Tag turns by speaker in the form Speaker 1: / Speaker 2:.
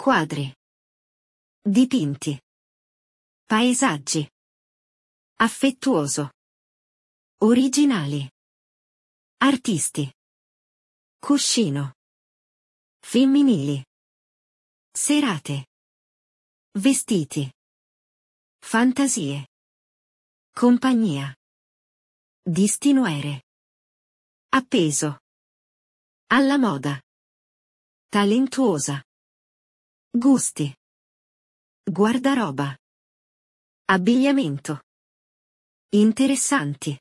Speaker 1: Quadri. Dipinti. Paesaggi. Affettuoso. Originali. Artisti. Cuscino. Femminili. Serate. Vestiti. Fantasie. Compagnia. Distinguere. Appeso. Alla moda. Talentuosa. Gusti. Guardaroba. Abbigliamento. Interessanti.